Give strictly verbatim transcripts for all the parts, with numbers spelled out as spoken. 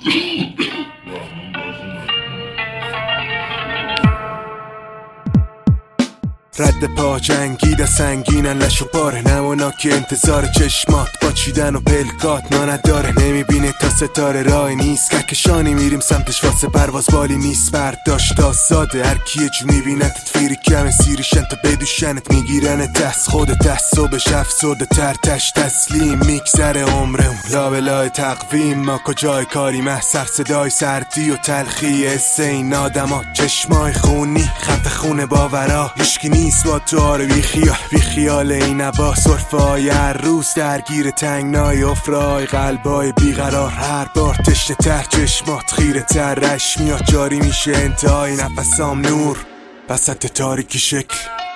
رد پا جنگیده سنگینن لش و پاره نمونا که انتظار چشمات با چیدن و پلکات ما نداره. نمیبینه تا ستاره راه نیست کهکشانی میریم سمتش واسه پرواز بالی نیست. برداشت آزاده هر کی جو میبینتت فیری کم سیریشن تا بدوشنت میگیرن دست خود دست صبحش افسرده تر تش تسلیم میگذره عمرم لابلای تقویم. ما کجای کاری محسر صدای سردی و تلخی حسه این آدما چشمای خونی خط خونه باورا هیشکی نیست با تو آره بی خیال بی خیال این عبا صرفه های هر روز درگیر تنگنای افرای قلبای بیقرار هر بار تشنه تر چشمات خیره تر رش میاد جاری میشه انتهای نفسام نور وسط تاریکی شکل.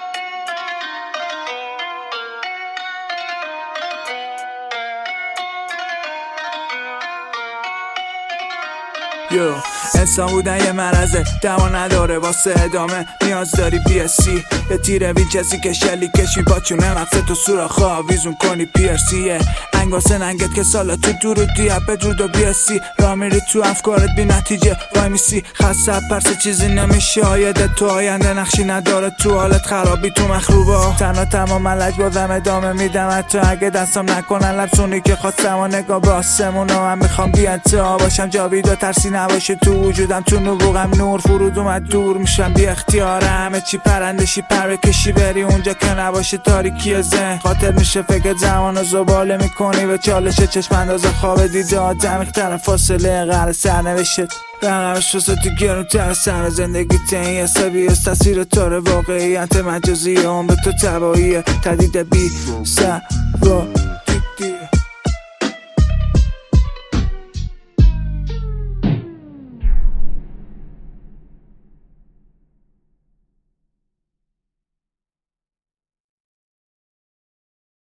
یو انسان بودن یه مرزه دوا نداره واسه ادامه نیاز داری پی اس سی یه تیره وینچسی که شلی کشی با چونه مغزه تو سوراخا آویزون کنی پی ار سیه انگ واسه ننگت که سالا تو درود دیه بدرود و بی اس سی را میری تو افکارت بی نتیجه وای میسی خسته پرسه چیزی نمیشه آیده تو آینده نقشی نداره تو حالت خرابی تو مخروبا تنها تمام لج بازم ادامه میدم حتی اگه دستم نکنن لبسونی که خواستم و نگاه به آسمون و من میخوام بی انتها باشم جاوید و ترسی نباشه تو وجودم تو نبوغم نور فرود اومد دور میشم بی اختیاره همه چی پرندشی پر بکشی بری اونجا که نباشه تاریکی ذهن خاطر میشه فکر زمان و زباله میکنی به چالش چشم انداز خواب دیده آدم اختر فاصله غر سرنوشت رقمش وسط گرون تر سر زندگی تین حسابی از تصویر تاره واقعیت مجازی هم به تو تباییه تدید بی سر